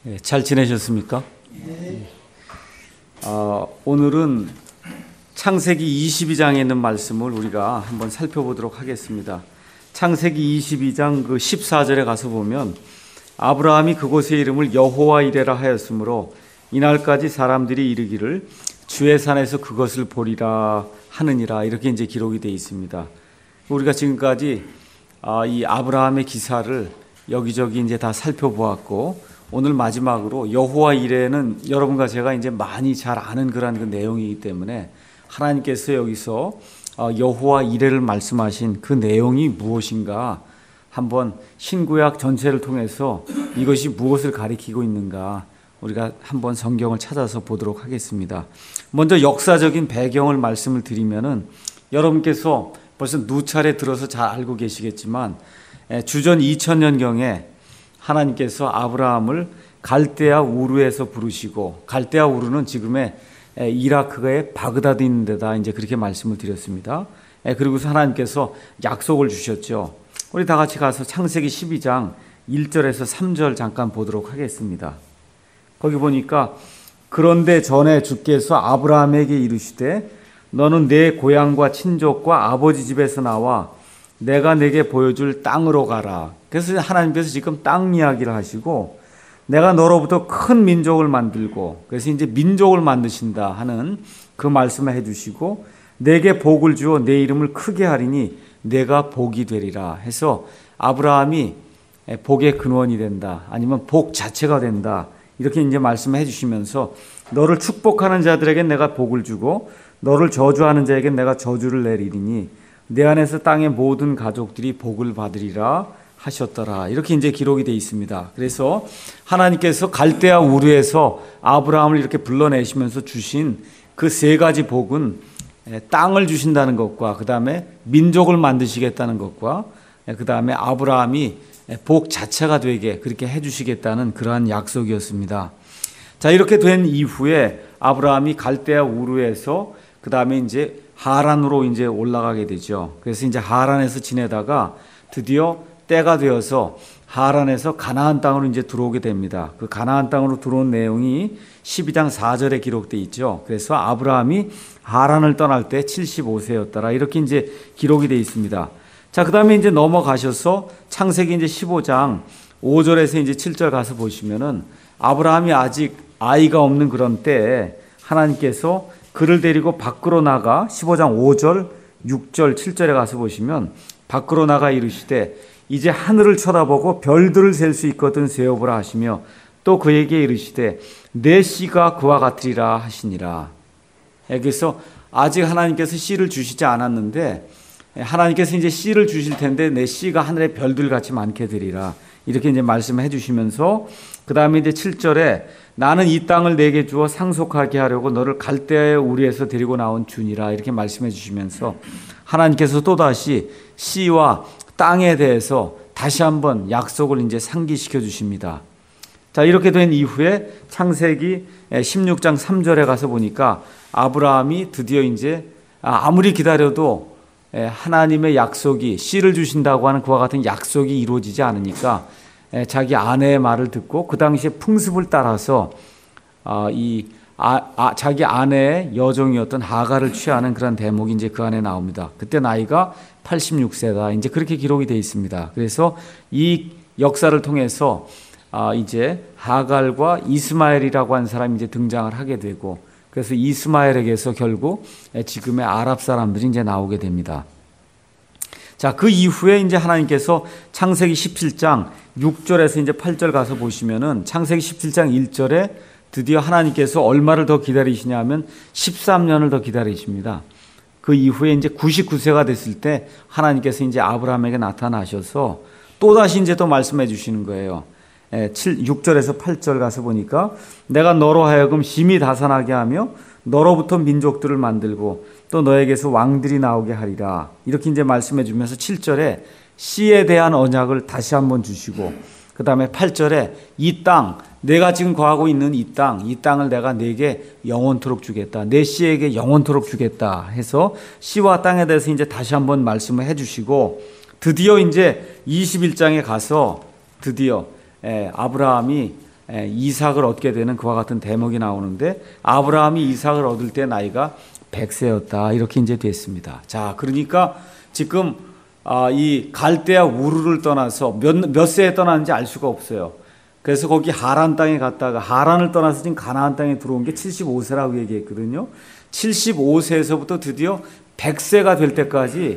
네, 잘 지내셨습니까? 오늘은 창세기 22장에 있는 말씀을 우리가 한번 살펴보도록 하겠습니다. 창세기 22장 그 14절에 가서 보면 아브라함이 그곳의 이름을 여호와 이레라 하였으므로 이날까지 사람들이 이르기를 주의 산에서 그것을 보리라 하느니라, 이렇게 이제 기록이 되어 있습니다. 우리가 지금까지 이 아브라함의 기사를 여기저기 이제 다 살펴보았고, 오늘 마지막으로 여호와 이레는 여러분과 제가 이제 많이 잘 아는 그런 그 내용이기 때문에 하나님께서 여기서 여호와 이레를 말씀하신 그 내용이 무엇인가 한번 신구약 전체를 통해서 이것이 무엇을 가리키고 있는가 우리가 한번 성경을 찾아서 보도록 하겠습니다. 먼저 역사적인 배경을 말씀을 드리면은 여러분께서 벌써 누차례 들어서 잘 알고 계시겠지만 주전 2000년경에 하나님께서 아브라함을 갈대아 우르에서 부르시고, 갈대아 우르는 지금의 이라크의 바그다드 있는 데다 이제 그렇게 말씀을 드렸습니다. 그리고서 하나님께서 약속을 주셨죠. 우리 다 같이 가서 창세기 12장 1절에서 3절 잠깐 보도록 하겠습니다. 거기 보니까 그런데 전에 주께서 아브라함에게 이르시되 너는 내 고향과 친족과 아버지 집에서 나와 내가 내게 보여줄 땅으로 가라. 그래서 하나님께서 지금 땅 이야기를 하시고, 내가 너로부터 큰 민족을 만들고, 그래서 이제 민족을 만드신다 하는 그 말씀을 해주시고, 내게 복을 주어 내 이름을 크게 하리니 내가 복이 되리라 해서 아브라함이 복의 근원이 된다, 아니면 복 자체가 된다, 이렇게 이제 말씀을 해주시면서 너를 축복하는 자들에겐 내가 복을 주고 너를 저주하는 자에겐 내가 저주를 내리리니 내 안에서 땅의 모든 가족들이 복을 받으리라 하셨더라, 이렇게 이제 기록이 되어 있습니다. 그래서 하나님께서 갈대아 우르에서 아브라함을 이렇게 불러내시면서 주신 그 세 가지 복은 땅을 주신다는 것과, 그 다음에 민족을 만드시겠다는 것과, 그 다음에 아브라함이 복 자체가 되게 그렇게 해주시겠다는 그러한 약속이었습니다. 자, 이렇게 된 이후에 아브라함이 갈대아 우르에서 그 다음에 이제 하란으로 이제 올라가게 되죠. 그래서 이제 하란에서 지내다가 드디어 때가 되어서 하란에서 가나안 땅으로 이제 들어오게 됩니다. 그 가나안 땅으로 들어온 내용이 12장 4절에 기록되어 있죠. 그래서 아브라함이 하란을 떠날 때 75세였더라, 이렇게 이제 기록이 되어 있습니다. 자, 그 다음에 이제 넘어가셔서 창세기 이제 15장 5절에서 이제 7절 가서 보시면은 아브라함이 아직 아이가 없는 그런 때에 하나님께서 그를 데리고 밖으로 나가 15장 5절, 6절, 7절에 가서 보시면 밖으로 나가 이르시되 이제 하늘을 쳐다보고 별들을 셀 수 있거든 세어보라 하시며 또 그에게 이르시되 내 씨가 그와 같으리라 하시니라. 그래서 아직 하나님께서 씨를 주시지 않았는데 하나님께서 이제 씨를 주실 텐데 내 씨가 하늘의 별들 같이 많게 되리라, 이렇게 이제 말씀해 주시면서 그 다음에 이제 7절에 나는 이 땅을 내게 주어 상속하게 하려고 너를 갈대아의 우리에서 데리고 나온 주니라, 이렇게 말씀해 주시면서 하나님께서 또다시 씨와 땅에 대해서 다시 한번 약속을 이제 상기시켜 주십니다. 자, 이렇게 된 이후에 창세기 16장 3절에 가서 보니까 아브라함이 드디어 이제 아무리 기다려도 하나님의 약속이 씨를 주신다고 하는 그와 같은 약속이 이루어지지 않으니까 자기 아내의 말을 듣고 그 당시에 풍습을 따라서 자기 아내의 여종이었던 하갈을 취하는 그런 대목이 이제 그 안에 나옵니다. 그때 나이가 86세다. 이제 그렇게 기록이 되어 있습니다. 그래서 이 역사를 통해서 이제 하갈과 이스마엘이라고 하는 사람이 이제 등장을 하게 되고, 그래서 이스마엘에게서 결국 지금의 아랍 사람들이 이제 나오게 됩니다. 자, 그 이후에 이제 하나님께서 창세기 17장 6절에서 이제 8절 가서 보시면은 창세기 17장 1절에 드디어 하나님께서 얼마를 더 기다리시냐면 13년을 더 기다리십니다. 그 이후에 이제 99세가 됐을 때 하나님께서 이제 아브라함에게 나타나셔서 또다시 이제 또 말씀해 주시는 거예요. 6절에서 8절 가서 보니까 내가 너로 하여금 심히 다산하게 하며 너로부터 민족들을 만들고 또 너에게서 왕들이 나오게 하리라, 이렇게 이제 말씀해 주면서 7절에 씨에 대한 언약을 다시 한번 주시고, 그 다음에 8절에 이 땅, 내가 지금 거하고 있는 이 땅을 내가 내게 영원토록 주겠다, 내 씨에게 영원토록 주겠다 해서 씨와 땅에 대해서 이제 다시 한번 말씀을 해 주시고, 드디어 이제 21장에 가서 드디어 아브라함이 이삭을 얻게 되는 그와 같은 대목이 나오는데, 아브라함이 이삭을 얻을 때 나이가 100세였다 이렇게 이제 됐습니다. 자, 그러니까 지금 이 갈대아 우르를 떠나서 몇 세에 떠났는지 알 수가 없어요. 그래서 거기 하란 땅에 갔다가 하란을 떠나서 지금 가나안 땅에 들어온 게 75세라고 얘기했거든요. 75세에서부터 드디어 100세가 될 때까지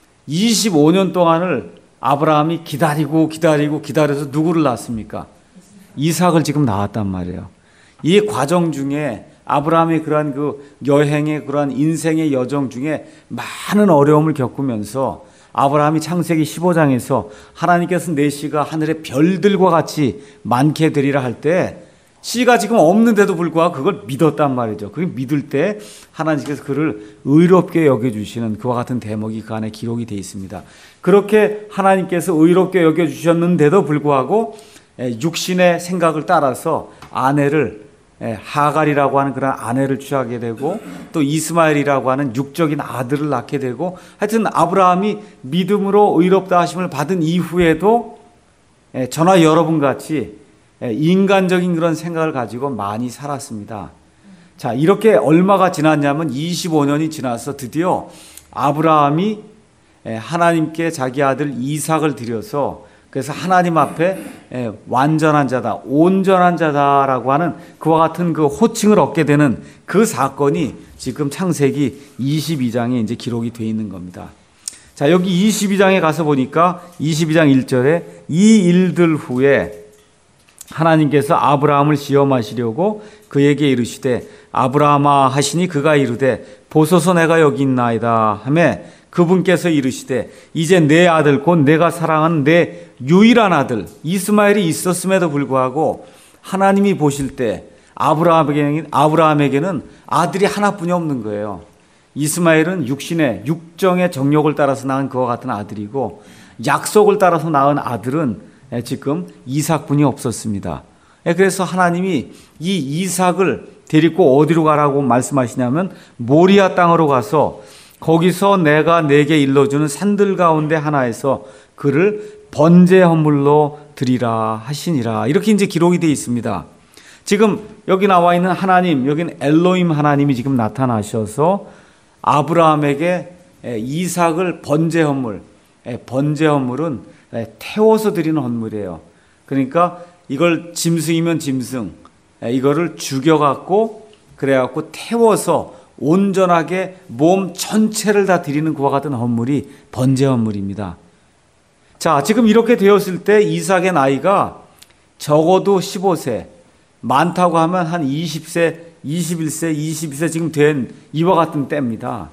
25년 동안을 아브라함이 기다려서 누구를 낳았습니까? 이삭을 지금 낳았단 말이에요. 이 과정 중에 아브라함의 그러한 그 여행의 그러한 인생의 여정 중에 많은 어려움을 겪으면서 아브라함이 창세기 15장에서 하나님께서 내 씨가 하늘의 별들과 같이 많게 되리라 할 때 씨가 지금 없는데도 불구하고 그걸 믿었단 말이죠. 그걸 믿을 때 하나님께서 그를 의롭게 여겨주시는 그와 같은 대목이 그 안에 기록이 되어 있습니다. 그렇게 하나님께서 의롭게 여겨주셨는데도 불구하고 육신의 생각을 따라서 아내를 하갈이라고 하는 그런 아내를 취하게 되고 또 이스마엘이라고 하는 육적인 아들을 낳게 되고 하여튼 아브라함이 믿음으로 의롭다 하심을 받은 이후에도 저나 여러분같이 인간적인 그런 생각을 가지고 많이 살았습니다. 자, 이렇게 얼마가 지났냐면 25년이 지나서 드디어 아브라함이 하나님께 자기 아들 이삭을 드려서 그래서 하나님 앞에 완전한 자다, 온전한 자다라고 하는 그와 같은 그 호칭을 얻게 되는 그 사건이 지금 창세기 22장에 이제 기록이 되어 있는 겁니다. 자, 여기 22장에 가서 보니까 22장 1절에 이 일들 후에 하나님께서 아브라함을 시험하시려고 그에게 이르시되 아브라함아 하시니 그가 이르되 보소서 내가 여기 있나이다 하며 그분께서 이르시되 이제 내 아들 곧 내가 사랑하는 내 유일한 아들 이스마엘이 있었음에도 불구하고 하나님이 보실 때 아브라함에게는 아들이 하나뿐이 없는 거예요. 이스마엘은 육정의 정욕을 따라서 낳은 그와 같은 아들이고 약속을 따라서 낳은 아들은 지금 이삭뿐이 없었습니다. 그래서 하나님이 이 이삭을 데리고 어디로 가라고 말씀하시냐면 모리아 땅으로 가서 거기서 내가 내게 일러주는 산들 가운데 하나에서 그를 번제 헌물로 드리라 하시니라. 이렇게 이제 기록이 되어 있습니다. 지금 여기 나와 있는 하나님, 여기는 엘로힘 하나님이 지금 나타나셔서 아브라함에게 이삭을 번제 헌물은 태워서 드리는 헌물이에요. 그러니까 이걸 짐승이면 짐승, 이거를 죽여갖고 그래갖고 태워서 온전하게 몸 전체를 다 드리는 그와 같은 헌물이 번제 헌물입니다. 자, 지금 이렇게 되었을 때 이삭의 나이가 적어도 15세, 많다고 하면 한 20세, 21세, 22세 지금 된 이와 같은 때입니다.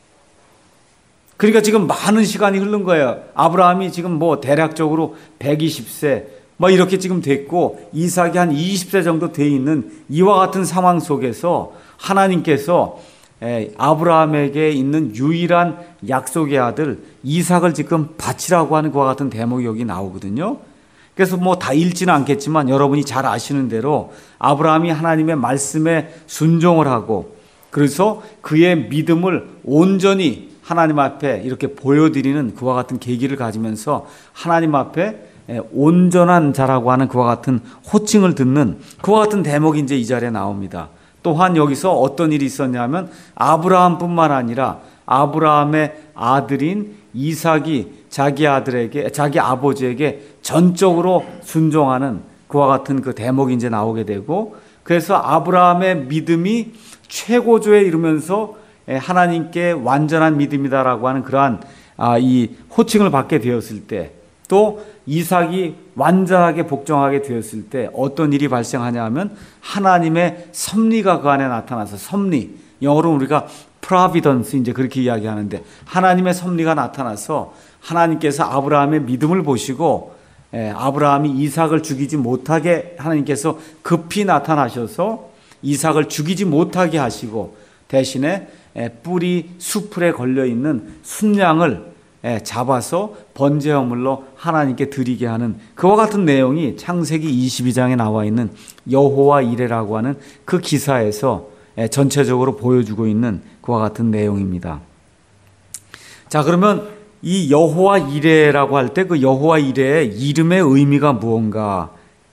그러니까 지금 많은 시간이 흐른 거예요. 아브라함이 지금 대략적으로 120세 이렇게 지금 됐고 이삭이 한 20세 정도 돼 있는 이와 같은 상황 속에서 하나님께서 아브라함에게 있는 유일한 약속의 아들 이삭을 지금 바치라고 하는 그와 같은 대목이 여기 나오거든요. 그래서 다 읽지는 않겠지만 여러분이 잘 아시는 대로 아브라함이 하나님의 말씀에 순종을 하고 그래서 그의 믿음을 온전히 하나님 앞에 이렇게 보여드리는 그와 같은 계기를 가지면서 하나님 앞에 온전한 자라고 하는 그와 같은 호칭을 듣는 그와 같은 대목이 이제 이 자리에 나옵니다. 또한 여기서 어떤 일이 있었냐면 아브라함뿐만 아니라 아브라함의 아들인 이삭이 자기 아버지에게 전적으로 순종하는 그와 같은 그 대목이 이제 나오게 되고 그래서 아브라함의 믿음이 최고조에 이르면서 하나님께 완전한 믿음이다라고 하는 그러한 이 호칭을 받게 되었을 때 또 이삭이 완전하게 복종하게 되었을 때 어떤 일이 발생하냐 하면 하나님의 섭리가 그 안에 나타나서 섭리, 영어로 우리가 providence 이제 그렇게 이야기하는데 하나님의 섭리가 나타나서 하나님께서 아브라함의 믿음을 보시고 아브라함이 이삭을 죽이지 못하게 하나님께서 급히 나타나셔서 이삭을 죽이지 못하게 하시고 대신에 뿔이 수풀에 걸려있는 순양을 잡아서 번제 헌물로 하나님께 드리게 하는 그와 같은 내용이 창세기 22장에 나와 있는 여호와 이레라고 하는 그 기사에서 전체적으로 보여주고 있는 그와 같은 내용입니다. 자, 그러면 이 여호와 이레라고 할 때 그 여호와 이레의 이름의 의미가 무언가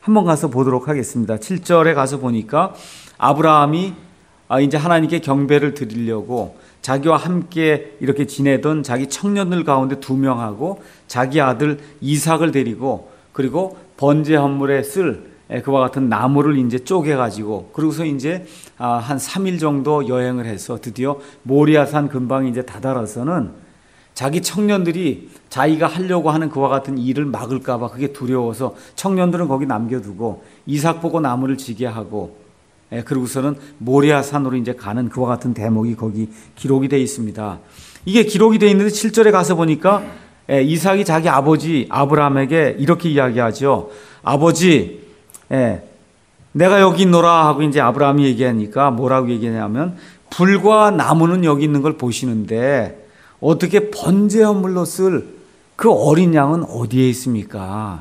한번 가서 보도록 하겠습니다. 7절에 가서 보니까 아브라함이 이제 하나님께 경배를 드리려고 자기와 함께 이렇게 지내던 자기 청년들 가운데 2명하고 자기 아들 이삭을 데리고 그리고 번제 헌물에 쓸 그와 같은 나무를 이제 쪼개가지고 그러고서 이제 한 3일 정도 여행을 해서 드디어 모리아산 근방에 이제 다다라서는 자기 청년들이 자기가 하려고 하는 그와 같은 일을 막을까봐 그게 두려워서 청년들은 거기 남겨두고 이삭 보고 나무를 지게 하고 그러고서는 모리아산으로 이제 가는 그와 같은 대목이 거기 기록이 되어 있습니다. 이게 기록이 되어 있는데 7절에 가서 보니까 이삭이 자기 아버지 아브라함에게 이렇게 이야기하죠. 아버지, 내가 여기 있노라 하고 이제 아브라함이 얘기하니까 뭐라고 얘기하냐면 불과 나무는 여기 있는 걸 보시는데 어떻게 번제 헌물로 쓸 그 어린 양은 어디에 있습니까?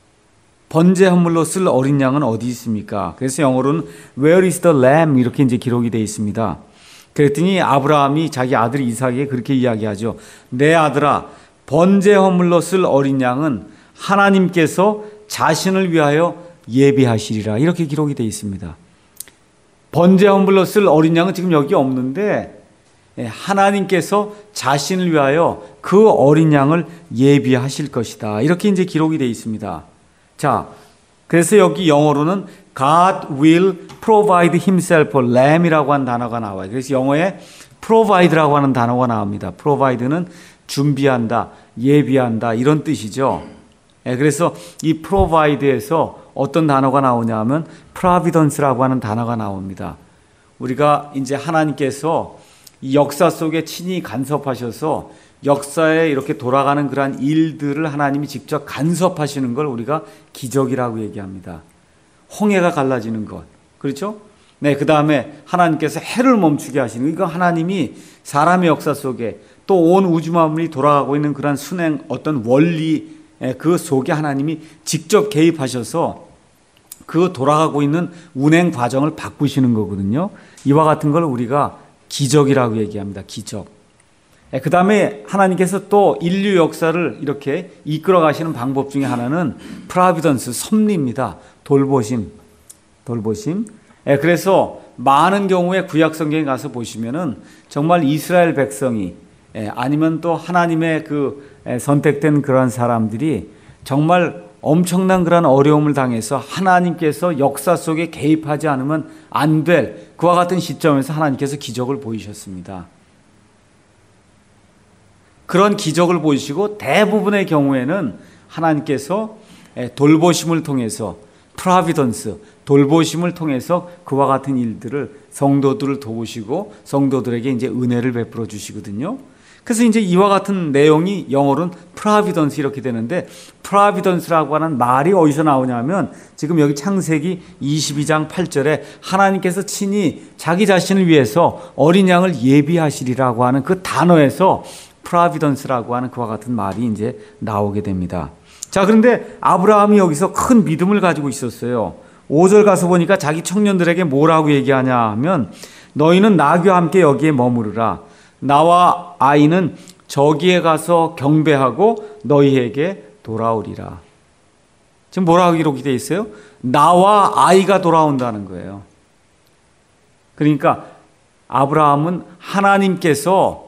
번제 헌물로 쓸 어린 양은 어디 있습니까? 그래서 영어로는 Where is the lamb? 이렇게 이제 기록이 되어 있습니다. 그랬더니 아브라함이 자기 아들 이삭에게 그렇게 이야기하죠. 내 아들아, 번제 헌물로 쓸 어린 양은 하나님께서 자신을 위하여 예비하시리라. 이렇게 기록이 되어 있습니다. 번제 헌물로 쓸 어린 양은 지금 여기 없는데 하나님께서 자신을 위하여 그 어린 양을 예비하실 것이다. 이렇게 이제 기록이 되어 있습니다. 자, 그래서 여기 영어로는 God will provide himself a lamb이라고 하는 단어가 나와요. 그래서 영어에 provide라고 하는 단어가 나옵니다. provide는 준비한다, 예비한다 이런 뜻이죠. 그래서 이 provide에서 어떤 단어가 나오냐 하면 providence라고 하는 단어가 나옵니다. 우리가 이제 하나님께서 이 역사 속에 친히 간섭하셔서 역사에 이렇게 돌아가는 그러한 일들을 하나님이 직접 간섭하시는 걸 우리가 기적이라고 얘기합니다. 홍해가 갈라지는 것. 그렇죠? 네, 그 다음에 하나님께서 해를 멈추게 하시는 거. 이거 하나님이 사람의 역사 속에 또 온 우주 만물이 돌아가고 있는 그러한 순행 어떤 원리 그 속에 하나님이 직접 개입하셔서 그 돌아가고 있는 운행 과정을 바꾸시는 거거든요. 이와 같은 걸 우리가 기적이라고 얘기합니다. 기적. 그 다음에 하나님께서 또 인류 역사를 이렇게 이끌어 가시는 방법 중에 하나는 프라비던스, 섭리입니다. 돌보심. 그래서 많은 경우에 구약 성경에 가서 보시면은 정말 이스라엘 백성이 아니면 또 하나님의 그 선택된 그러한 사람들이 정말 엄청난 그런 어려움을 당해서 하나님께서 역사 속에 개입하지 않으면 안 될 그와 같은 시점에서 하나님께서 기적을 보이셨습니다. 그런 기적을 보이시고 대부분의 경우에는 하나님께서 돌보심을 통해서 프라비던스, 돌보심을 통해서 그와 같은 일들을 성도들을 도우시고 성도들에게 이제 은혜를 베풀어 주시거든요. 그래서 이제 이와 같은 내용이 영어로는 프라비던스 이렇게 되는데 프라비던스라고 하는 말이 어디서 나오냐면 지금 여기 창세기 22장 8절에 하나님께서 친히 자기 자신을 위해서 어린 양을 예비하시리라고 하는 그 단어에서 프라비던스라고 하는 그와 같은 말이 이제 나오게 됩니다. 자, 그런데 아브라함이 여기서 큰 믿음을 가지고 있었어요. 5절 가서 보니까 자기 청년들에게 뭐라고 얘기하냐 하면 너희는 나귀와 함께 여기에 머무르라. 나와 아이는 저기에 가서 경배하고 너희에게 돌아오리라. 지금 뭐라고 기록이 되어 있어요? 나와 아이가 돌아온다는 거예요. 그러니까 아브라함은 하나님께서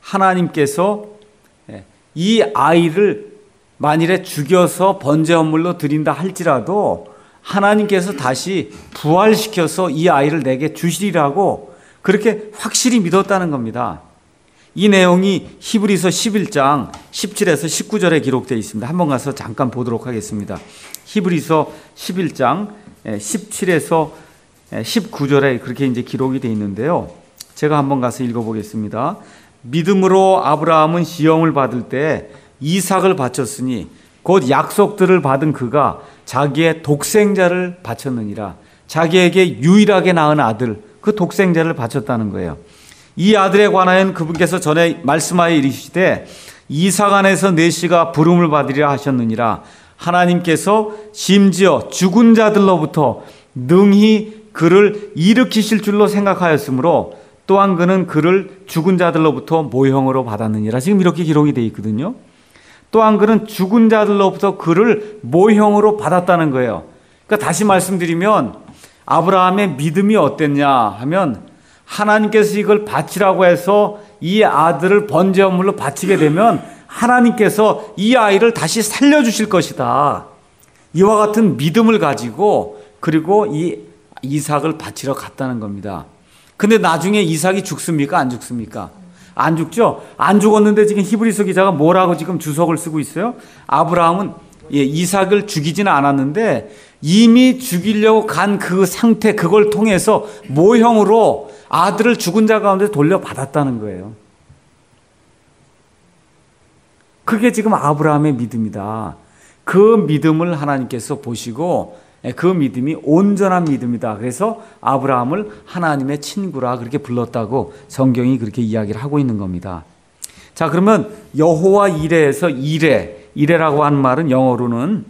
이 아이를 만일에 죽여서 번제 헌물로 드린다 할지라도 하나님께서 다시 부활시켜서 이 아이를 내게 주시리라고 그렇게 확실히 믿었다는 겁니다. 이 내용이 히브리서 11장 17에서 19절에 기록되어 있습니다. 한번 가서 잠깐 보도록 하겠습니다. 히브리서 11장 17에서 19절에 그렇게 이제 기록이 되어 있는데요. 제가 한번 가서 읽어보겠습니다. 믿음으로 아브라함은 시험을 받을 때 이삭을 바쳤으니 곧 약속들을 받은 그가 자기의 독생자를 바쳤느니라. 자기에게 유일하게 낳은 아들, 그 독생자를 바쳤다는 거예요. 이 아들에 관하여는 그분께서 전에 말씀하여 이르시되 이삭 안에서 내 씨가 부름을 받으리라 하셨느니라. 하나님께서 심지어 죽은 자들로부터 능히 그를 일으키실 줄로 생각하였으므로 또한 그는 그를 죽은 자들로부터 모형으로 받았느니라. 지금 이렇게 기록이 되어 있거든요. 또한 그는 죽은 자들로부터 그를 모형으로 받았다는 거예요. 그러니까 다시 말씀드리면 아브라함의 믿음이 어땠냐 하면 하나님께서 이걸 바치라고 해서 이 아들을 번제물로 바치게 되면 하나님께서 이 아이를 다시 살려주실 것이다. 이와 같은 믿음을 가지고 그리고 이 이삭을 바치러 갔다는 겁니다. 근데 나중에 이삭이 죽습니까? 안 죽습니까? 안 죽죠? 안 죽었는데 지금 히브리서 기자가 뭐라고 지금 주석을 쓰고 있어요? 아브라함은 이삭을 죽이지는 않았는데 이미 죽이려고 간 그 상태, 그걸 통해서 모형으로 아들을 죽은 자 가운데 돌려받았다는 거예요. 그게 지금 아브라함의 믿음이다. 그 믿음을 하나님께서 보시고 그 믿음이 온전한 믿음이다. 그래서 아브라함을 하나님의 친구라 그렇게 불렀다고 성경이 그렇게 이야기를 하고 있는 겁니다. 자, 그러면 여호와 이레에서 이레라고 하는 말은 영어로는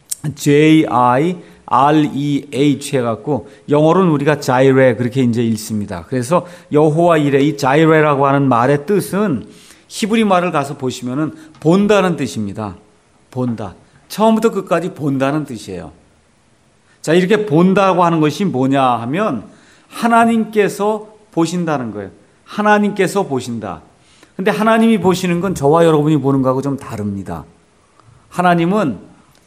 J-I-R-E-H 해갖고 영어로는 우리가 자이레 그렇게 이제 읽습니다. 그래서 여호와 이레, 이 자이레라고 하는 말의 뜻은 히브리 말을 가서 보시면은 본다는 뜻입니다. 본다. 처음부터 끝까지 본다는 뜻이에요. 자, 이렇게 본다고 하는 것이 뭐냐 하면 하나님께서 보신다는 거예요. 하나님께서 보신다. 근데 하나님이 보시는 건 저와 여러분이 보는 거하고 좀 다릅니다. 하나님은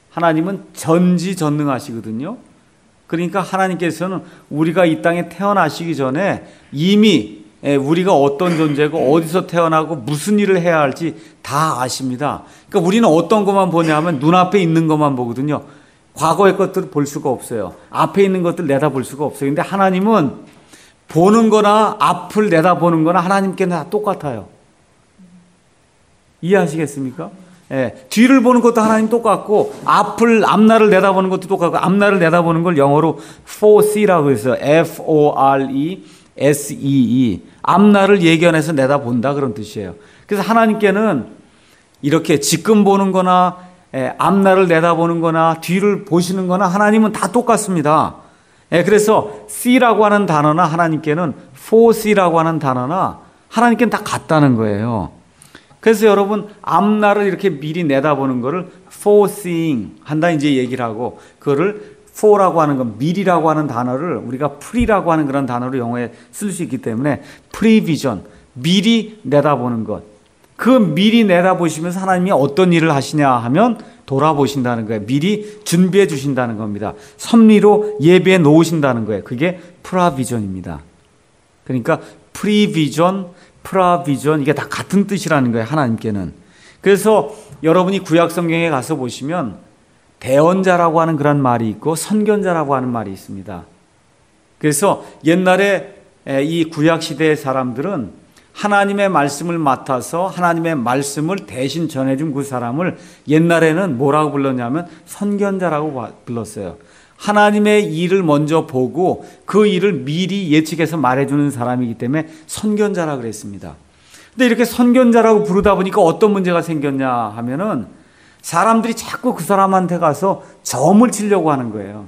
전지전능하시거든요. 그러니까 하나님께서는 우리가 이 땅에 태어나시기 전에 이미 우리가 어떤 존재고 어디서 태어나고 무슨 일을 해야 할지 다 아십니다. 그러니까 우리는 어떤 것만 보냐 하면 눈앞에 있는 것만 보거든요. 과거의 것들을 볼 수가 없어요. 앞에 있는 것들 내다볼 수가 없어요. 근데 하나님은 보는 거나 앞을 내다보는 거나 하나님께는 다 똑같아요. 이해하시겠습니까? 예, 뒤를 보는 것도 하나님 똑같고 앞날을 내다보는 것도 똑같고 앞날을 내다보는 걸 영어로 foresee라고 해서 F-O-R-E-S-E-E 앞날을 예견해서 내다본다 그런 뜻이에요. 그래서 하나님께는 이렇게 지금 보는 거나 앞날을 내다보는 거나 뒤를 보시는 거나 하나님은 다 똑같습니다. 그래서 see라고 하는 단어나 하나님께는 foresee라고 하는 단어나 하나님께는 다 같다는 거예요. 그래서 여러분 앞날을 이렇게 미리 내다보는 거를 foreseeing 한다 이제 얘기를 하고 그거를 fore라고 하는 건 미리라고 하는 단어를 우리가 pre라고 하는 그런 단어로 영어에 쓸 수 있기 때문에 prevision 미리 내다보는 것. 그 미리 내다보시면서 하나님이 어떤 일을 하시냐 하면 돌아보신다는 거예요. 미리 준비해 주신다는 겁니다. 섭리로 예비해 놓으신다는 거예요. 그게 provision입니다. 그러니까 prevision, provision 이게 다 같은 뜻이라는 거예요. 하나님께는. 그래서 여러분이 구약 성경에 가서 보시면 대언자라고 하는 그런 말이 있고 선견자라고 하는 말이 있습니다. 그래서 옛날에 이 구약 시대의 사람들은 하나님의 말씀을 맡아서 하나님의 말씀을 대신 전해준 그 사람을 옛날에는 뭐라고 불렀냐면 선견자라고 불렀어요. 하나님의 일을 먼저 보고 그 일을 미리 예측해서 말해주는 사람이기 때문에 선견자라고 그랬습니다. 근데 이렇게 선견자라고 부르다 보니까 어떤 문제가 생겼냐 하면은 사람들이 자꾸 그 사람한테 가서 점을 치려고 하는 거예요.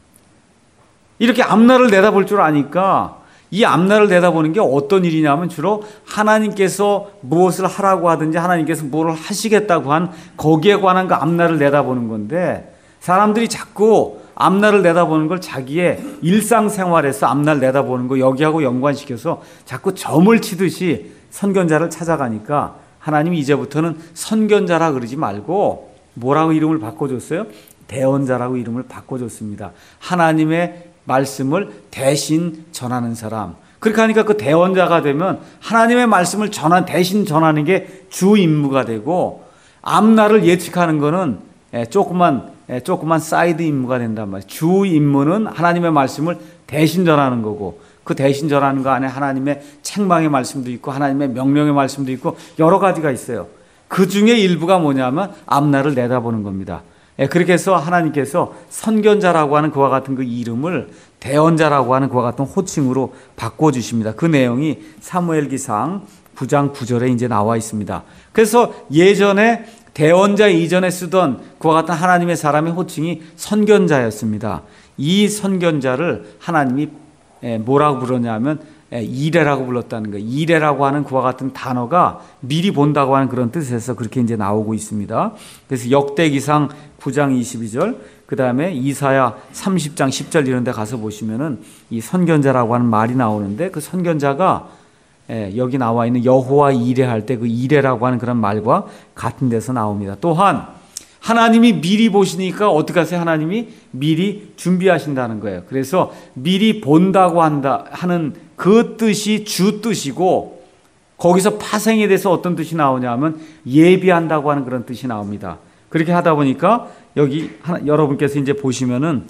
이렇게 앞날을 내다볼 줄 아니까 이 앞날을 내다보는 게 어떤 일이냐면 주로 하나님께서 무엇을 하라고 하든지 하나님께서 무엇을 하시겠다고 한 거기에 관한 그 앞날을 내다보는 건데 사람들이 자꾸 앞날을 내다보는 걸 자기의 일상생활에서 앞날 내다보는 거 여기하고 연관시켜서 자꾸 점을 치듯이 선견자를 찾아가니까 하나님이 이제부터는 선견자라 그러지 말고 뭐라고 이름을 바꿔줬어요? 대언자라고 이름을 바꿔줬습니다. 하나님의 말씀을 대신 전하는 사람. 그렇게 하니까 그 대언자가 되면 하나님의 말씀을 대신 전하는 게 주 임무가 되고 앞날을 예측하는 거는 조그만 사이드 임무가 된단 말이에요. 주 임무는 하나님의 말씀을 대신 전하는 거고 그 대신 전하는 거 안에 하나님의 책망의 말씀도 있고 하나님의 명령의 말씀도 있고 여러 가지가 있어요. 그 중에 일부가 뭐냐면 앞날을 내다보는 겁니다. 그렇게 해서 하나님께서 선견자라고 하는 그와 같은 그 이름을 대언자라고 하는 그와 같은 호칭으로 바꿔주십니다. 그 내용이 사무엘기상 9장 9절에 이제 나와 있습니다. 그래서 예전에 대언자 이전에 쓰던 그와 같은 하나님의 사람의 호칭이 선견자였습니다. 이 선견자를 하나님이 뭐라고 부르냐면 이레라고 불렀다는 거예요. 이레라고 하는 그와 같은 단어가 미리 본다고 하는 그런 뜻에서 그렇게 이제 나오고 있습니다. 그래서 역대기상 9장 22절, 그 다음에 이사야 30장 10절 이런 데 가서 보시면은 이 선견자라고 하는 말이 나오는데, 그 선견자가 여기 나와 있는 여호와 이레 할 때 그 이레라고 하는 그런 말과 같은 데서 나옵니다. 또한 하나님이 미리 보시니까 어떻게 하세요? 하나님이 미리 준비하신다는 거예요. 그래서 미리 본다고 하는 그 뜻이 주 뜻이고, 거기서 파생에 대해서 어떤 뜻이 나오냐 하면 예비한다고 하는 그런 뜻이 나옵니다. 그렇게 하다 보니까 여기 여러분께서 이제 보시면은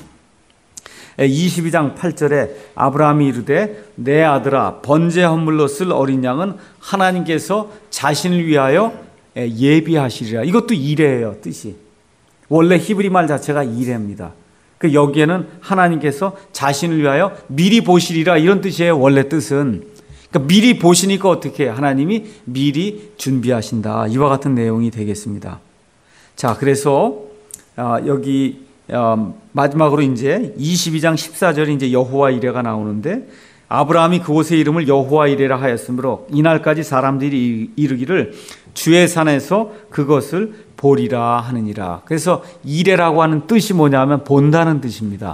22장 8절에 아브라함이 이르되 내 아들아 번제 헌물로 쓸 어린 양은 하나님께서 자신을 위하여 예비하시리라. 이것도 이레예요, 뜻이. 원래 히브리 말 자체가 이레입니다. 그 여기에는 하나님께서 자신을 위하여 미리 보시리라 이런 뜻이에요. 원래 뜻은. 그러니까 미리 보시니까 어떻게 해요? 하나님이 미리 준비하신다. 이와 같은 내용이 되겠습니다. 자, 그래서 여기 마지막으로 이제 22장 14절에 이제 여호와 이레가 나오는데, 아브라함이 그곳의 이름을 여호와 이레라 하였으므로 이날까지 사람들이 이르기를 주의 산에서 그것을 보리라 하느니라. 그래서 이레라고 하는 뜻이 뭐냐면 본다는 뜻입니다.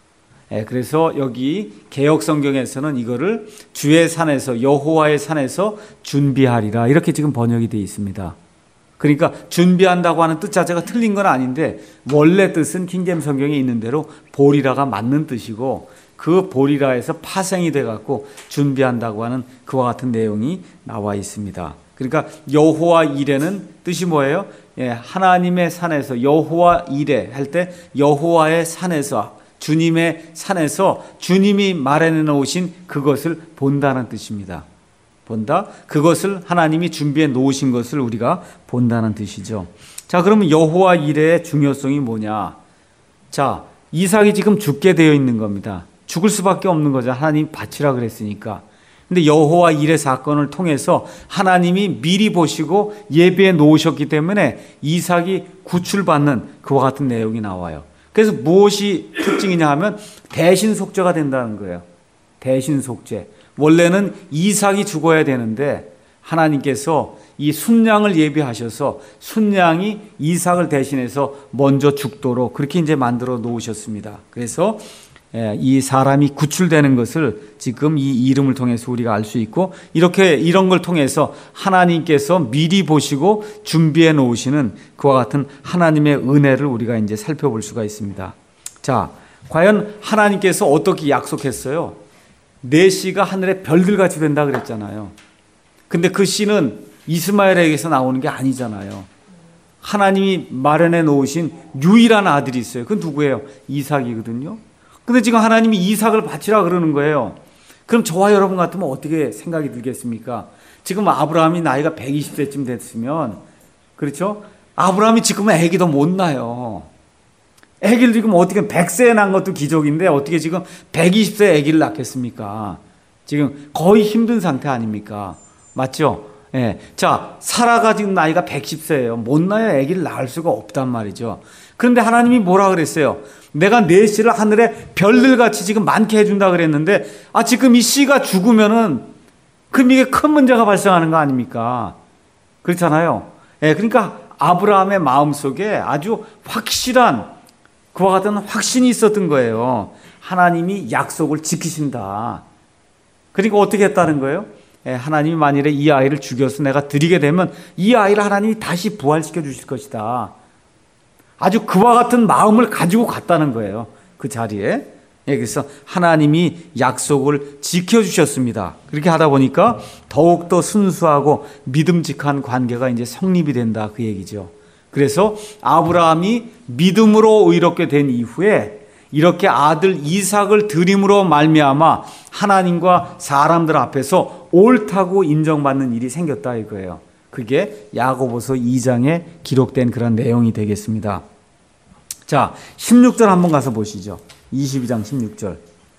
그래서 여기 개역 성경에서는 이거를 주의 산에서, 여호와의 산에서 준비하리라 이렇게 지금 번역이 되어 있습니다. 그러니까 준비한다고 하는 뜻 자체가 틀린 건 아닌데, 원래 뜻은 킹제임 성경에 있는 대로 보리라가 맞는 뜻이고, 그 보리라에서 파생이 돼갖고 준비한다고 하는 그와 같은 내용이 나와 있습니다. 그러니까 여호와 이레는 뜻이 뭐예요? 하나님의 산에서, 여호와 이레 할 때 여호와의 산에서, 주님의 산에서 주님이 마련해 놓으신 그것을 본다는 뜻입니다. 본다? 그것을 하나님이 준비해 놓으신 것을 우리가 본다는 뜻이죠. 자, 그러면 여호와 이레의 중요성이 뭐냐? 자, 이삭이 지금 죽게 되어 있는 겁니다. 죽을 수밖에 없는 거죠. 하나님이 바치라 그랬으니까. 근데 여호와 이레 사건을 통해서 하나님이 미리 보시고 예비해 놓으셨기 때문에 이삭이 구출받는 그와 같은 내용이 나와요. 그래서 무엇이 특징이냐 하면 대신 속죄가 된다는 거예요. 대신 속죄. 원래는 이삭이 죽어야 되는데 하나님께서 이 순양을 예비하셔서 순양이 이삭을 대신해서 먼저 죽도록 그렇게 이제 만들어 놓으셨습니다. 그래서 이 사람이 구출되는 것을 지금 이 이름을 통해서 우리가 알 수 있고, 이렇게 이런 걸 통해서 하나님께서 미리 보시고 준비해 놓으시는 그와 같은 하나님의 은혜를 우리가 이제 살펴볼 수가 있습니다. 자, 과연 하나님께서 어떻게 약속했어요? 내 씨가 하늘의 별들같이 된다 그랬잖아요. 근데 그 씨는 이스마엘에게서 나오는 게 아니잖아요. 하나님이 마련해 놓으신 유일한 아들이 있어요. 그건 누구예요? 이삭이거든요. 근데 지금 하나님이 이삭을 바치라 그러는 거예요. 그럼 저와 여러분 같으면 어떻게 생각이 들겠습니까? 지금 아브라함이 나이가 120세쯤 됐으면, 그렇죠? 아브라함이 지금은 아기도 못 낳아요. 아기를 지금 어떻게 100세에 낳은 것도 기적인데 어떻게 지금 120세에 아기를 낳겠습니까? 지금 거의 힘든 상태 아닙니까? 맞죠? 예. 자, 사라가 지금 나이가 110세예요. 못 낳아야 아기를 낳을 수가 없단 말이죠. 그런데 하나님이 뭐라 그랬어요? 내가 내 씨를 하늘에 별들같이 지금 많게 해준다 그랬는데, 지금 이 씨가 죽으면은 그럼 이게 큰 문제가 발생하는 거 아닙니까? 그렇잖아요. 예. 그러니까 아브라함의 마음속에 아주 확실한 그와 같은 확신이 있었던 거예요. 하나님이 약속을 지키신다. 그러니까 어떻게 했다는 거예요? 하나님이 만일에 이 아이를 죽여서 내가 드리게 되면 이 아이를 하나님이 다시 부활시켜 주실 것이다. 아주 그와 같은 마음을 가지고 갔다는 거예요. 그 자리에. 그래서 하나님이 약속을 지켜주셨습니다. 그렇게 하다 보니까 더욱더 순수하고 믿음직한 관계가 이제 성립이 된다, 그 얘기죠. 그래서 아브라함이 믿음으로 의롭게 된 이후에 이렇게 아들 이삭을 드림으로 말미암아 하나님과 사람들 앞에서 옳다고 인정받는 일이 생겼다 이거예요. 그게 야고보서 2장에 기록된 그런 내용이 되겠습니다. 자, 16절 한번 가서 보시죠. 22장 16절.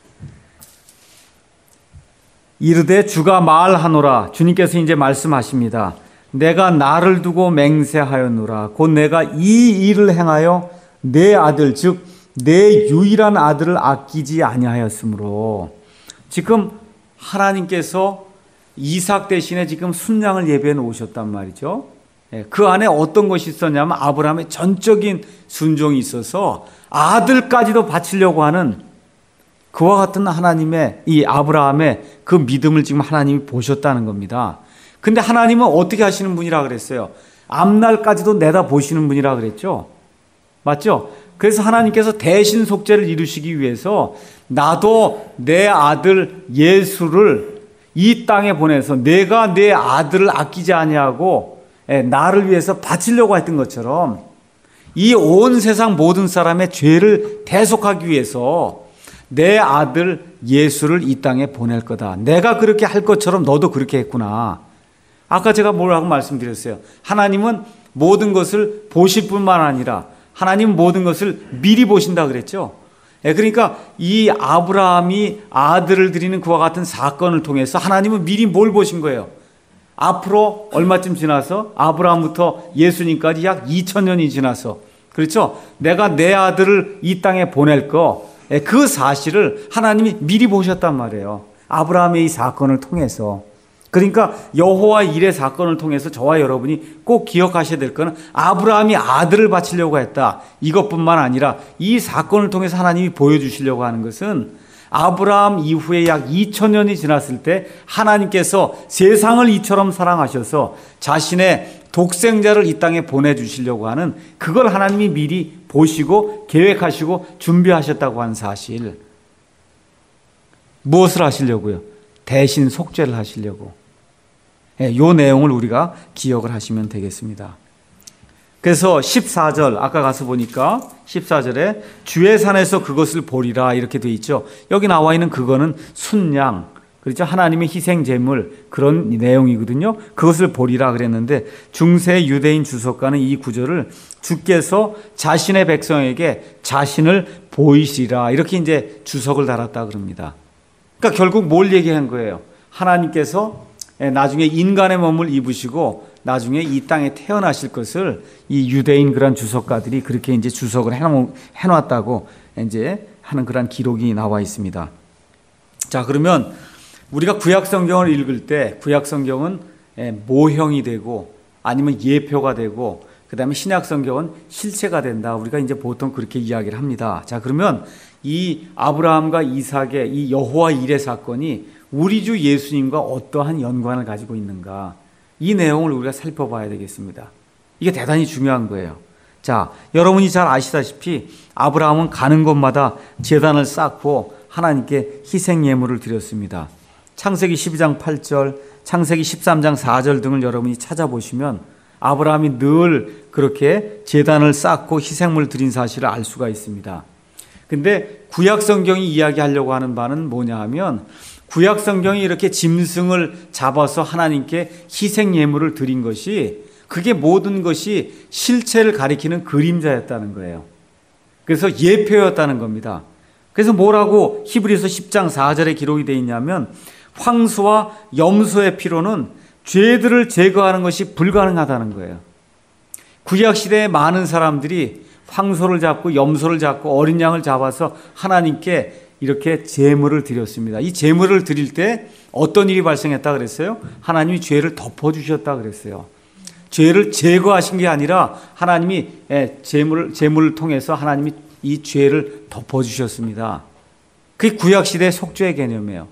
이르되 주가 말하노라. 주님께서 이제 말씀하십니다. 내가 나를 두고 맹세하였노라. 곧 내가 이 일을 행하여 내 아들, 즉 내 유일한 아들을 아끼지 아니하였으므로. 지금 하나님께서 이삭 대신에 지금 순양을 예배해 놓으셨단 말이죠. 그 안에 어떤 것이 있었냐면 아브라함의 전적인 순종이 있어서 아들까지도 바치려고 하는 그와 같은 하나님의 이 아브라함의 그 믿음을 지금 하나님이 보셨다는 겁니다. 근데 하나님은 어떻게 하시는 분이라 그랬어요? 앞날까지도 내다 보시는 분이라 그랬죠. 맞죠? 그래서 하나님께서 대신 속죄를 이루시기 위해서 나도 내 아들 예수를 이 땅에 보내서 내가 내 아들을 아끼지 아니하고 나를 위해서 바치려고 했던 것처럼 이 온 세상 모든 사람의 죄를 대속하기 위해서 내 아들 예수를 이 땅에 보낼 거다. 내가 그렇게 할 것처럼 너도 그렇게 했구나. 아까 제가 뭐라고 말씀드렸어요? 하나님은 모든 것을 보실 뿐만 아니라 하나님은 모든 것을 미리 보신다 그랬죠. 그러니까 이 아브라함이 아들을 드리는 그와 같은 사건을 통해서 하나님은 미리 뭘 보신 거예요? 앞으로 얼마쯤 지나서 아브라함부터 예수님까지 약 2000년이 지나서 그렇죠? 내가 내 아들을 이 땅에 보낼 그 사실을 하나님이 미리 보셨단 말이에요. 아브라함의 이 사건을 통해서. 그러니까 여호와 일의 사건을 통해서 저와 여러분이 꼭 기억하셔야 될 것은 아브라함이 아들을 바치려고 했다. 이것뿐만 아니라 이 사건을 통해서 하나님이 보여주시려고 하는 것은 아브라함 이후에 약 2000년이 지났을 때 하나님께서 세상을 이처럼 사랑하셔서 자신의 독생자를 이 땅에 보내주시려고 하는 그걸 하나님이 미리 보시고 계획하시고 준비하셨다고 하는 사실. 무엇을 하시려고요? 대신 속죄를 하시려고. 이 내용을 우리가 기억을 하시면 되겠습니다. 그래서 14절 아까 가서 보니까 14절에 주의 산에서 그것을 보리라 이렇게 돼 있죠. 여기 나와 있는 그거는 순양, 그렇죠? 하나님의 희생 제물 그런 내용이거든요. 그것을 보리라 그랬는데 중세 유대인 주석가는 이 구절을 주께서 자신의 백성에게 자신을 보이시라 이렇게 이제 주석을 달았다 그럽니다. 그러니까 결국 뭘 얘기한 거예요? 하나님께서 나중에 인간의 몸을 입으시고 나중에 이 땅에 태어나실 것을 이 유대인 그런 주석가들이 그렇게 이제 주석을 해놨다고 이제 하는 그런 기록이 나와 있습니다. 자, 그러면 우리가 구약 성경을 읽을 때 구약 성경은 모형이 되고 아니면 예표가 되고 그 다음에 신약 성경은 실체가 된다. 우리가 이제 보통 그렇게 이야기를 합니다. 자, 그러면 이 아브라함과 이삭의 이 여호와 일의 사건이 우리 주 예수님과 어떠한 연관을 가지고 있는가? 이 내용을 우리가 살펴봐야 되겠습니다. 이게 대단히 중요한 거예요. 자, 여러분이 잘 아시다시피 아브라함은 가는 곳마다 제단을 쌓고 하나님께 희생 예물을 드렸습니다. 창세기 12장 8절, 창세기 13장 4절 등을 여러분이 찾아보시면 아브라함이 늘 그렇게 제단을 쌓고 희생물을 드린 사실을 알 수가 있습니다. 근데 구약 성경이 이야기하려고 하는 바는 뭐냐 하면 구약 성경이 이렇게 짐승을 잡아서 하나님께 희생 예물을 드린 것이 그게 모든 것이 실체를 가리키는 그림자였다는 거예요. 그래서 예표였다는 겁니다. 그래서 뭐라고 히브리서 10장 4절에 기록이 되어 있냐면 황소와 염소의 피로는 죄들을 제거하는 것이 불가능하다는 거예요. 구약 시대에 많은 사람들이 황소를 잡고 염소를 잡고 어린 양을 잡아서 하나님께 이렇게 제물을 드렸습니다. 이 제물을 드릴 때 어떤 일이 발생했다 그랬어요? 하나님이 죄를 덮어주셨다 그랬어요. 죄를 제거하신 게 아니라 하나님이 제물을 통해서 하나님이 이 죄를 덮어주셨습니다. 그게 구약시대의 속죄의 개념이에요.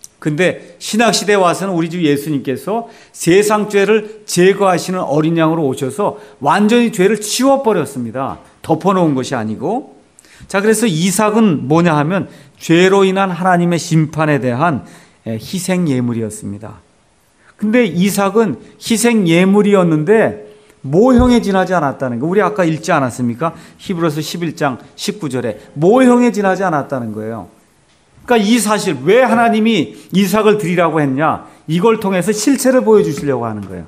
근데 신약시대에 와서는 우리 주 예수님께서 세상 죄를 제거하시는 어린 양으로 오셔서 완전히 죄를 치워버렸습니다. 덮어놓은 것이 아니고. 자, 그래서 이삭은 뭐냐 하면 죄로 인한 하나님의 심판에 대한 희생 예물이었습니다. 근데 이삭은 희생 예물이었는데 모형에 지나지 않았다는 거. 우리 아까 읽지 않았습니까? 히브리서 11장 19절에 모형에 지나지 않았다는 거예요. 그러니까 이 사실 왜 하나님이 이삭을 드리라고 했냐? 이걸 통해서 실체를 보여주시려고 하는 거예요.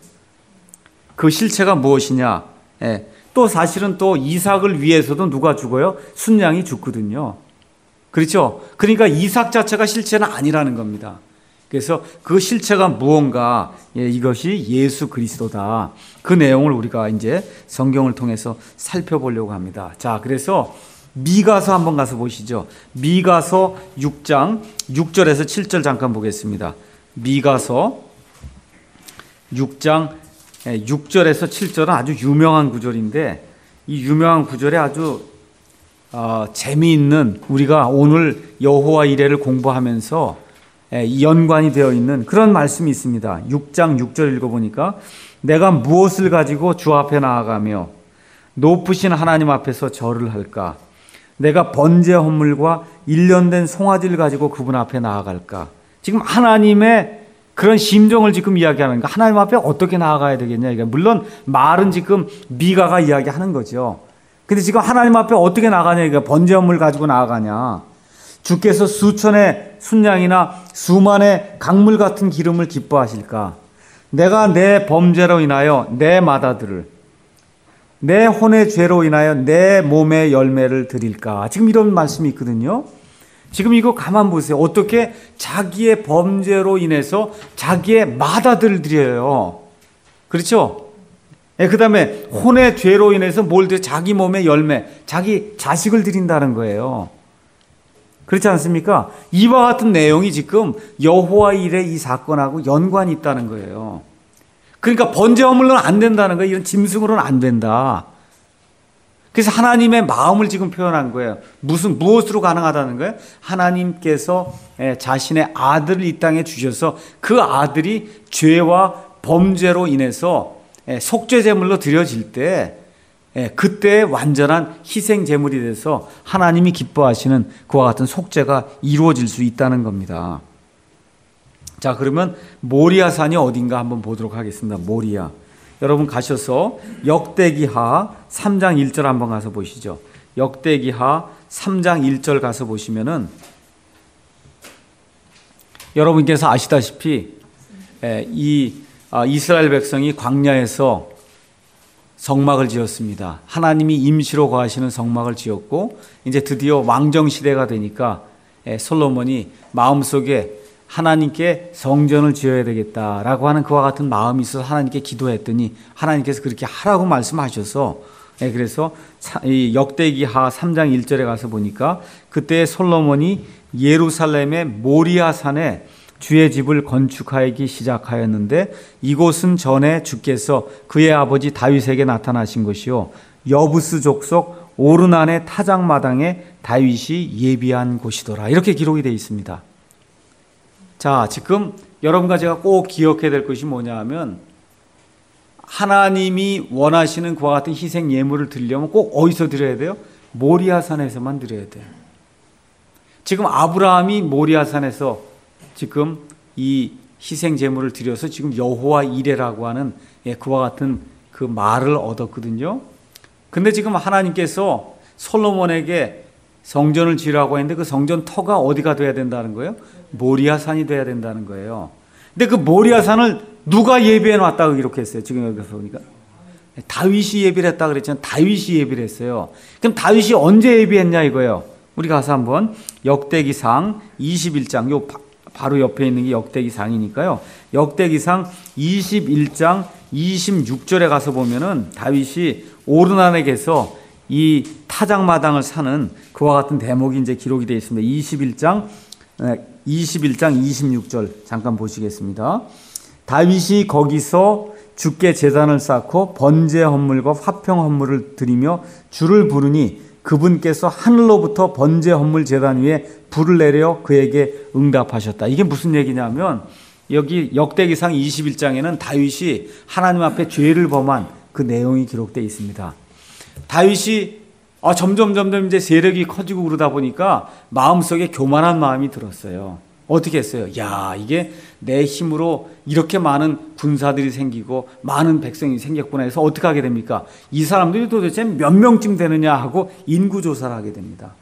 그 실체가 무엇이냐? 또 사실은 또 이삭을 위해서도 누가 죽어요? 순양이 죽거든요. 그렇죠? 그러니까 이삭 자체가 실체는 아니라는 겁니다. 그래서 그 실체가 무언가, 이것이 예수 그리스도다. 그 내용을 우리가 이제 성경을 통해서 살펴보려고 합니다. 자, 그래서 미가서 한번 가서 보시죠. 미가서 6장 6절에서 7절 잠깐 보겠습니다. 미가서 6장 6절에서 7절은 아주 유명한 구절인데 이 유명한 구절에 아주 재미있는 우리가 오늘 여호와 이레를 공부하면서 연관이 되어 있는 그런 말씀이 있습니다. 6장 6절 읽어보니까 내가 무엇을 가지고 주 앞에 나아가며 높으신 하나님 앞에서 절을 할까? 내가 번제 헌물과 일련된 송아지를 가지고 그분 앞에 나아갈까? 지금 하나님의 그런 심정을 지금 이야기하는 거예요. 하나님 앞에 어떻게 나아가야 되겠냐. 이게 물론 말은 지금 미가가 이야기하는 거죠. 근데 지금 하나님 앞에 어떻게 나가냐. 이게 번제 헌물 가지고 나아가냐. 주께서 수천의 순양이나 수만의 강물 같은 기름을 기뻐하실까? 내가 내 범죄로 인하여 내 맏아들을 내 혼의 죄로 인하여 내 몸의 열매를 드릴까? 지금 이런 말씀이 있거든요. 지금 이거 가만 보세요. 어떻게 자기의 범죄로 인해서 자기의 맏아들을 드려요. 그렇죠? 그 다음에 혼의 죄로 인해서 뭘 드려? 자기 몸의 열매, 자기 자식을 드린다는 거예요. 그렇지 않습니까? 이와 같은 내용이 지금 여호와 일의 이 사건하고 연관이 있다는 거예요. 그러니까 번제 헌물로는 안 된다는 거예요. 이런 짐승으로는 안 된다. 그래서 하나님의 마음을 지금 표현한 거예요. 무엇으로 가능하다는 거예요? 하나님께서 자신의 아들을 이 땅에 주셔서 그 아들이 죄와 범죄로 인해서 속죄 제물로 드려질 때 그때 완전한 희생 제물이 돼서 하나님이 기뻐하시는 그와 같은 속죄가 이루어질 수 있다는 겁니다. 자, 그러면 모리아산이 어딘가 한번 보도록 하겠습니다. 모리아. 여러분 가셔서 역대기하 3장 1절 한번 가서 보시죠. 역대기하 3장 1절 가서 보시면은 여러분께서 아시다시피 이스라엘 백성이 광야에서 성막을 지었습니다. 하나님이 임시로 거하시는 성막을 지었고 이제 드디어 왕정 시대가 되니까 솔로몬이 마음속에 하나님께 성전을 지어야 되겠다라고 하는 그와 같은 마음이 있어서 하나님께 기도했더니 하나님께서 그렇게 하라고 말씀하셔서 그래서 이 역대기하 3장 1절에 가서 보니까 그때 솔로몬이 예루살렘의 모리아산에 주의 집을 건축하기 시작하였는데 이곳은 전에 주께서 그의 아버지 다윗에게 나타나신 것이요 여부스 족속 오르난의 타작마당에 다윗이 예비한 곳이더라. 이렇게 기록이 되어 있습니다. 자, 지금 여러분과 제가 꼭 기억해야 될 것이 뭐냐 하면 하나님이 원하시는 그와 같은 희생 예물을 드리려면 꼭 어디서 드려야 돼요? 모리아산에서만 드려야 돼요. 지금 아브라함이 모리아산에서 지금 이 희생 제물을 드려서 지금 여호와 이레라고 하는 그와 같은 그 말을 얻었거든요. 근데 지금 하나님께서 솔로몬에게 성전을 지으라고 했는데 그 성전 터가 어디가 돼야 된다는 거예요? 모리아산이 돼야 된다는 거예요. 근데 그 모리아산을 누가 예비해 놨다고 기록했어요? 지금 여기서 보니까 다윗이 예비를 했다 그랬잖아요. 다윗이 예비를 했어요. 그럼 다윗이 언제 예비했냐 이거예요. 우리 가서 한번 역대기상 21장 요 바로 옆에 있는 게 역대기상이니까요. 역대기상 21장 26절에 가서 보면은 다윗이 오르난에게서 이 타작마당을 사는 그와 같은 대목이 이제 기록이 되어 있습니다. 21장 26절 잠깐 보시겠습니다. 다윗이 거기서 주께 제단을 쌓고 번제 헌물과 화평 헌물을 드리며 주를 부르니 그분께서 하늘로부터 번제 헌물 제단 위에 불을 내려 그에게 응답하셨다. 이게 무슨 얘기냐면 여기 역대기상 21장에는 다윗이 하나님 앞에 죄를 범한 그 내용이 기록되어 있습니다. 다윗이 점점 이제 세력이 커지고 그러다 보니까 마음속에 교만한 마음이 들었어요. 어떻게 했어요? 야, 이게 내 힘으로 이렇게 많은 군사들이 생기고 많은 백성이 생겼구나 해서 어떻게 하게 됩니까? 이 사람들이 도대체 몇 명쯤 되느냐 하고 인구조사를 하게 됩니다.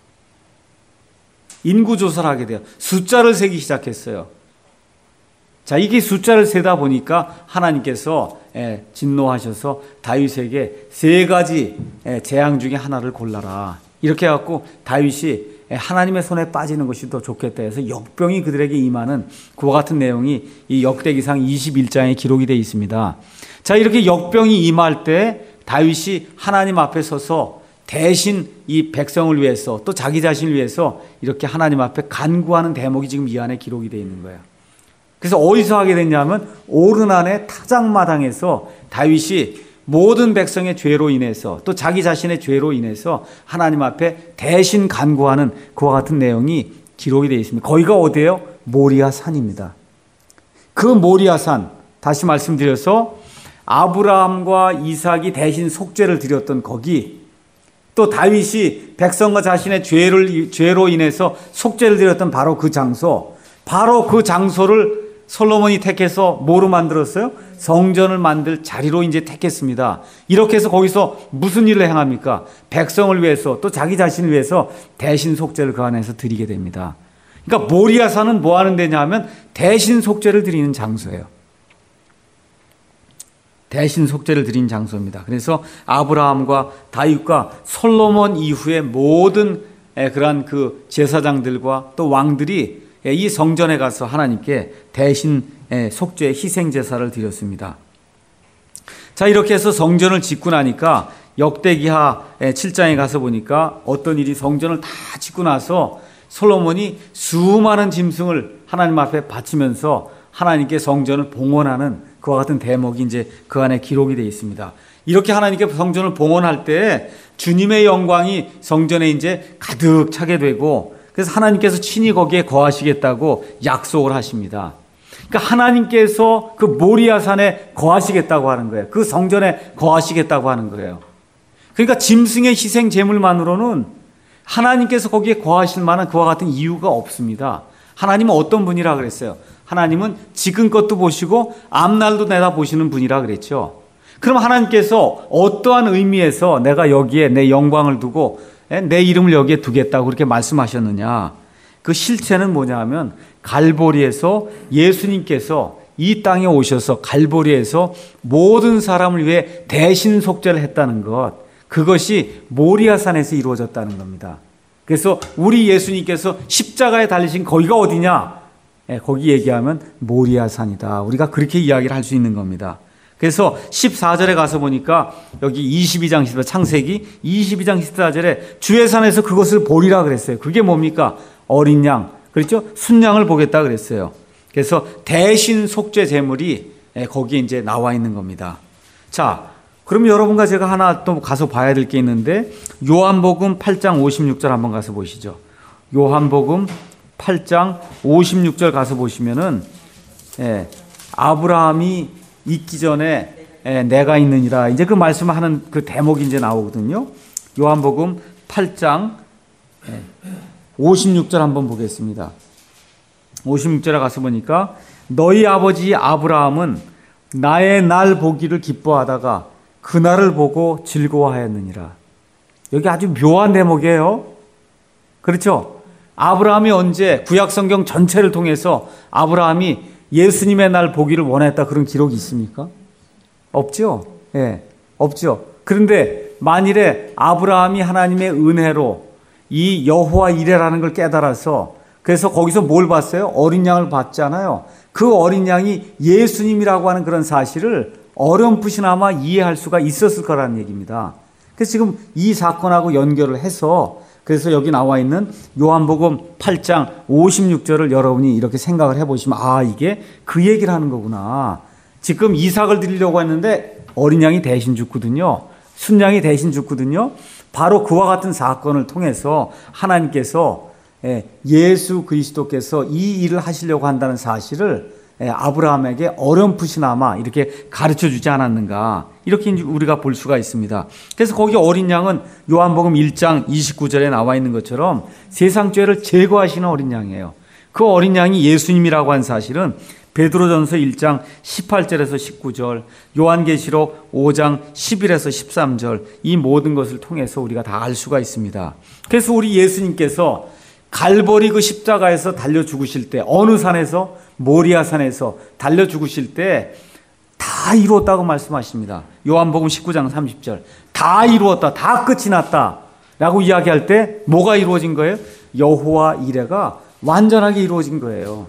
인구조사를 하게 돼요. 숫자를 세기 시작했어요. 자, 이게 숫자를 세다 보니까 하나님께서 진노하셔서 다윗에게 세 가지 재앙 중에 하나를 골라라. 이렇게 해갖고 다윗이 하나님의 손에 빠지는 것이 더 좋겠다 해서 역병이 그들에게 임하는 그와 같은 내용이 이 역대기상 21장에 기록이 되어 있습니다. 자, 이렇게 역병이 임할 때 다윗이 하나님 앞에 서서 대신 이 백성을 위해서 또 자기 자신을 위해서 이렇게 하나님 앞에 간구하는 대목이 지금 이 안에 기록이 되어 있는 거예요. 그래서 어디서 하게 됐냐면 오르난의 타작마당에서 다윗이 모든 백성의 죄로 인해서 또 자기 자신의 죄로 인해서 하나님 앞에 대신 간구하는 그와 같은 내용이 기록이 되어 있습니다. 거기가 어디예요? 모리아 산입니다. 그 모리아 산, 다시 말씀드려서 아브라함과 이삭이 대신 속죄를 드렸던 거기, 또 다윗이 백성과 자신의 죄로 인해서 속죄를 드렸던 바로 그 장소, 바로 그 장소를 솔로몬이 택해서 뭐로 만들었어요? 성전을 만들 자리로 이제 택했습니다. 이렇게 해서 거기서 무슨 일을 행합니까? 백성을 위해서 또 자기 자신을 위해서 대신 속죄를 그 안에서 드리게 됩니다. 그러니까 모리아산은 뭐 하는 데냐 하면 대신 속죄를 드리는 장소예요. 대신 속죄를 드린 장소입니다. 그래서 아브라함과 다윗과 솔로몬 이후의 모든 그러한 그 제사장들과 또 왕들이 이 성전에 가서 하나님께 대신 속죄 희생 제사를 드렸습니다. 자, 이렇게 해서 성전을 짓고 나니까 역대기하 7장에 가서 보니까 어떤 일이 성전을 다 짓고 나서 솔로몬이 수많은 짐승을 하나님 앞에 바치면서 하나님께 성전을 봉헌하는 그와 같은 대목이 이제 그 안에 기록이 되어 있습니다. 이렇게 하나님께 성전을 봉헌할 때 주님의 영광이 성전에 이제 가득 차게 되고, 그래서 하나님께서 친히 거기에 거하시겠다고 약속을 하십니다. 그러니까 하나님께서 그 모리아산에 거하시겠다고 하는 거예요. 그 성전에 거하시겠다고 하는 거예요. 그러니까 짐승의 희생 제물만으로는 하나님께서 거기에 거하실 만한 그와 같은 이유가 없습니다. 하나님은 어떤 분이라 그랬어요? 하나님은 지금껏도 보시고 앞날도 내다보시는 분이라 그랬죠. 그럼 하나님께서 어떠한 의미에서 내가 여기에 내 영광을 두고 내 이름을 여기에 두겠다고 그렇게 말씀하셨느냐? 그 실체는 뭐냐 하면 갈보리에서 예수님께서 이 땅에 오셔서 갈보리에서 모든 사람을 위해 대신 속죄를 했다는 것, 그것이 모리아산에서 이루어졌다는 겁니다. 그래서 우리 예수님께서 십자가에 달리신 거기가 어디냐? 거기 얘기하면 모리아산이다. 우리가 그렇게 이야기를 할 수 있는 겁니다. 그래서 14절에 가서 보니까 여기 22장 14절 창세기 22장 14절에 주의 산에서 그것을 보리라 그랬어요. 그게 뭡니까? 어린 양, 그렇죠? 순양을 보겠다 그랬어요. 그래서 대신 속죄 제물이 거기에 이제 나와 있는 겁니다. 자, 그럼 여러분과 제가 하나 또 가서 봐야 될 게 있는데 요한복음 8장 56절 한번 가서 보시죠. 요한복음 8장 56절 가서 보시면은 아브라함이 있기 전에 내가 있느니라, 이제 그 말씀을 하는 그 대목이 이제 나오거든요. 요한복음 8장 56절 한번 보겠습니다. 56절에 가서 보니까 너희 아버지 아브라함은 나의 날 보기를 기뻐하다가 그날을 보고 즐거워하였느니라. 여기 아주 묘한 대목이에요. 그렇죠? 아브라함이 언제 구약성경 전체를 통해서 아브라함이 예수님의 날 보기를 원했다 그런 기록이 있습니까? 없죠. 예, 없죠. 그런데 만일에 아브라함이 하나님의 은혜로 이 여호와 이레라는 걸 깨달아서 그래서 거기서 뭘 봤어요? 어린 양을 봤잖아요. 그 어린 양이 예수님이라고 하는 그런 사실을 어렴풋이나마 이해할 수가 있었을 거라는 얘기입니다. 그래서 지금 이 사건하고 연결을 해서 그래서 여기 나와 있는 요한복음 8장 56절을 여러분이 이렇게 생각을 해보시면 아, 이게 그 얘기를 하는 거구나. 지금 이삭을 드리려고 했는데 어린 양이 대신 죽거든요. 순양이 대신 죽거든요. 바로 그와 같은 사건을 통해서 하나님께서 예수 그리스도께서 이 일을 하시려고 한다는 사실을 아브라함에게 어렴풋이나마 이렇게 가르쳐 주지 않았는가, 이렇게 우리가 볼 수가 있습니다. 그래서 거기 어린 양은 요한복음 1장 29절에 나와 있는 것처럼 세상 죄를 제거하시는 어린 양이에요. 그 어린 양이 예수님이라고 한 사실은 베드로전서 1장 18절에서 19절, 요한계시록 5장 11에서 13절, 이 모든 것을 통해서 우리가 다 알 수가 있습니다. 그래서 우리 예수님께서 갈보리 그 십자가에서 달려 죽으실 때, 어느 산에서? 모리아 산에서 달려 죽으실 때 다 이루었다고 말씀하십니다. 요한복음 19장 30절. 다 이루었다. 다 끝이 났다. 라고 이야기할 때 뭐가 이루어진 거예요? 여호와 이레가 완전하게 이루어진 거예요.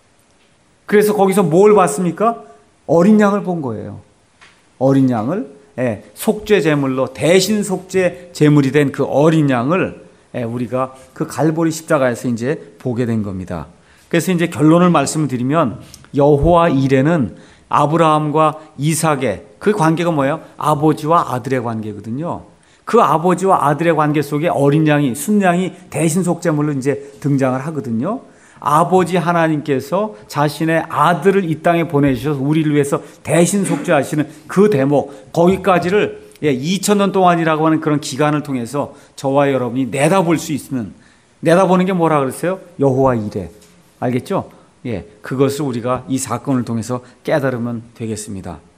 그래서 거기서 뭘 봤습니까? 어린 양을 본 거예요. 어린 양을 속죄 제물로 대신 속죄 제물이 된 그 어린 양을 우리가 그 갈보리 십자가에서 이제 보게 된 겁니다. 그래서 이제 결론을 말씀드리면 여호와 이레는 아브라함과 이삭의 그 관계가 뭐예요? 아버지와 아들의 관계거든요. 그 아버지와 아들의 관계 속에 어린 양이, 순양이 대신 속죄물로 이제 등장을 하거든요. 아버지 하나님께서 자신의 아들을 이 땅에 보내주셔서 우리를 위해서 대신 속죄하시는 그 대목, 거기까지를 2000년 동안이라고 하는 그런 기간을 통해서 저와 여러분이 내다볼 수 있는, 내다보는 게 뭐라 그랬어요? 여호와 이레. 알겠죠? 그것을 우리가 이 사건을 통해서 깨달으면 되겠습니다.